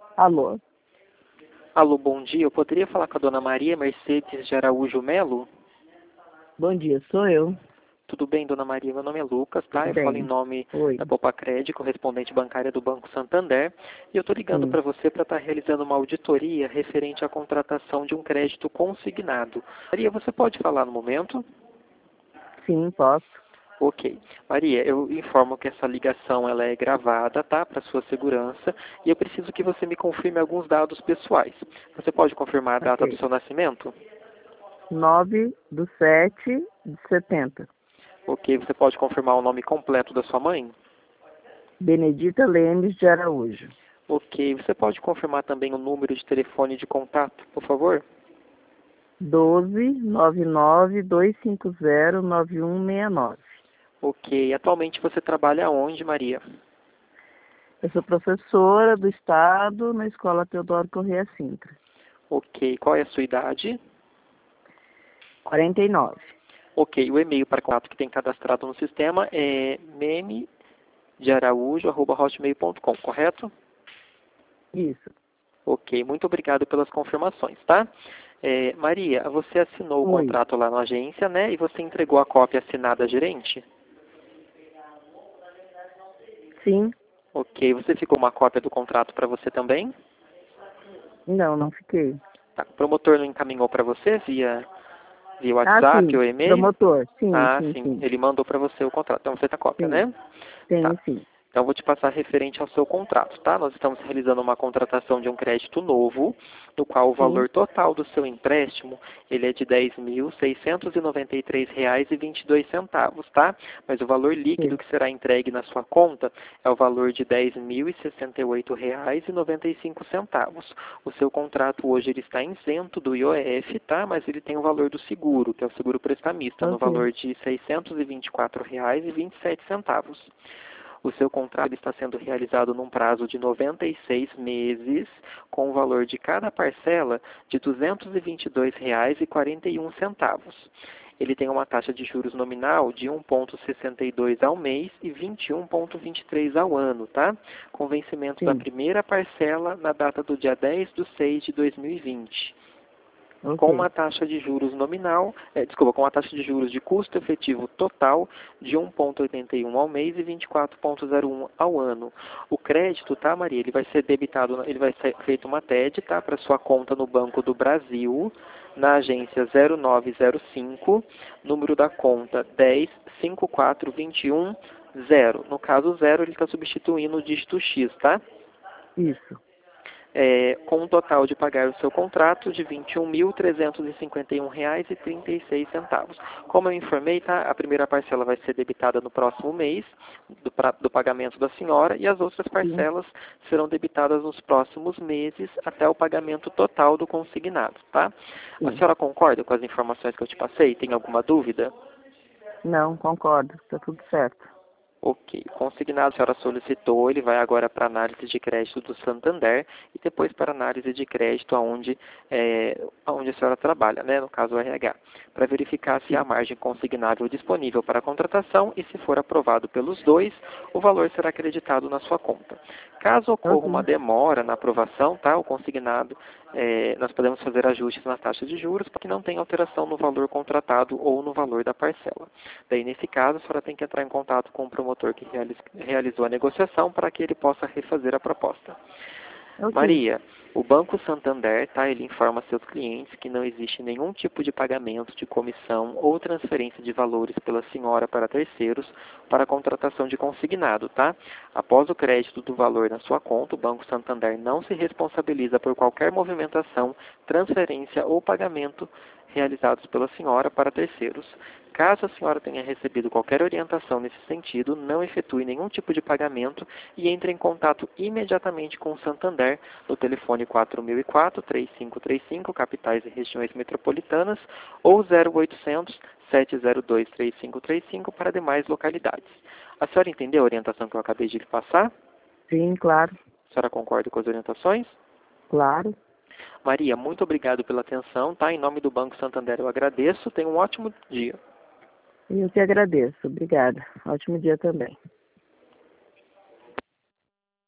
Alô? Alô, bom dia. Eu poderia falar com a dona Maria Mercedes de Araújo Melo? Bom dia, sou eu. Tudo bem, dona Maria? Meu nome é Lucas, tá? Tudo Eu falo em bem? nome Oi. da Popacred, correspondente bancária do Banco Santander. E eu estou ligando Sim, para você para estar realizando uma auditoria referente à contratação de um crédito consignado. Maria, você pode falar no momento? sim, posso. Ok. Maria, eu informo que essa ligação ela é gravada, tá? Para sua segurança. E eu preciso que você me confirme alguns dados pessoais. Você pode confirmar a data do Ok. seu nascimento? 9/7/70. Ok, você pode confirmar o nome completo da sua mãe? Benedita Lemes de Araújo. Ok, você pode confirmar também o número de telefone de contato, por favor? 12 99 250 9169. Ok, atualmente você trabalha onde, Maria? Eu sou professora do Estado na Escola Teodoro Corrêa Sintra. Ok, qual é a sua idade? 49. Ok, o e-mail para contato que tem cadastrado no sistema é meme.araújo@hotmail.com, correto? Isso. Ok, muito obrigado pelas confirmações, tá? Maria, você assinou o Oi. contrato lá na agência, né? E você entregou a cópia assinada à gerente? Sim. Ok, você ficou uma cópia do contrato para você também? Não, não fiquei. Tá, o promotor não encaminhou para você via Ah, WhatsApp sim. ou e-mail? Promotor. Sim, Ah, sim, sim, sim. ele mandou para você o contrato. Então você está cópia, Sim. né? Tá. Tenho, sim. Então vou te passar referente ao seu contrato, tá? Nós estamos realizando uma contratação de um crédito novo, no qual o Sim. valor total do seu empréstimo, ele é de R$ 10.693,22, tá? Mas o valor líquido Sim. que será entregue na sua conta é o valor de R$ 10.068,95. O seu contrato hoje ele está isento do IOF, tá? Mas ele tem o valor do seguro, que é o seguro prestamista, no Ok. valor de R$ 624,27. O seu contrato está sendo realizado num prazo de 96 meses, com o valor de cada parcela de R$ 222,41. Ele tem uma taxa de juros nominal de 1,62 ao mês e 21,23 ao ano, tá? Com vencimento da Sim. primeira parcela na data do dia 10/6/2020. Com Ok. uma taxa de juros nominal, com uma taxa de juros de custo efetivo total de 1,81 ao mês e 24,01 ao ano. O crédito, tá, Maria, ele vai ser debitado, ele vai ser feito uma TED, tá, para sua conta no Banco do Brasil, na agência 0905, número da conta 105421 0. No caso 0, ele está substituindo o dígito X, tá? Isso. Com um total de pagar o seu contrato de R$ 21.351,36. Como eu informei, tá? A primeira parcela vai ser debitada no próximo mês do pagamento da senhora e as outras Sim. parcelas serão debitadas nos próximos meses até o pagamento total do consignado, tá? A Sim. senhora concorda com as informações que eu te passei? Tem alguma dúvida? Não, concordo. Está tudo certo. Ok. O consignado a senhora solicitou, ele vai agora para análise de crédito do Santander e depois para análise de crédito aonde a senhora trabalha, né, no caso o RH, para verificar se há Sim. margem consignável disponível para a contratação e se for aprovado pelos dois, o valor será acreditado na sua conta. Caso ocorra uma Ok. demora na aprovação, tá, o consignado, nós podemos fazer ajustes nas taxas de juros para que não tenha alteração no valor contratado ou no valor da parcela. Daí, nesse caso, a senhora tem que entrar em contato com o promotor que realizou a negociação para que ele possa refazer a proposta. Ok. Maria, o Banco Santander, tá, ele informa seus clientes que não existe nenhum tipo de pagamento de comissão ou transferência de valores pela senhora para terceiros para a contratação de consignado, tá? Após o crédito do valor na sua conta, o Banco Santander não se responsabiliza por qualquer movimentação, transferência ou pagamento realizados pela senhora para terceiros. Caso a senhora tenha recebido qualquer orientação nesse sentido, não efetue nenhum tipo de pagamento e entre em contato imediatamente com o Santander no telefone 4004-3535, capitais e regiões metropolitanas, ou 0800 702 3535 para demais localidades. A senhora entendeu a orientação que eu acabei de lhe passar? Sim, claro. A senhora concorda com as orientações? Claro. Maria, muito obrigado pela atenção, tá? Em nome do Banco Santander eu agradeço. Tenha um ótimo dia. Eu que agradeço. Obrigada. Ótimo dia também.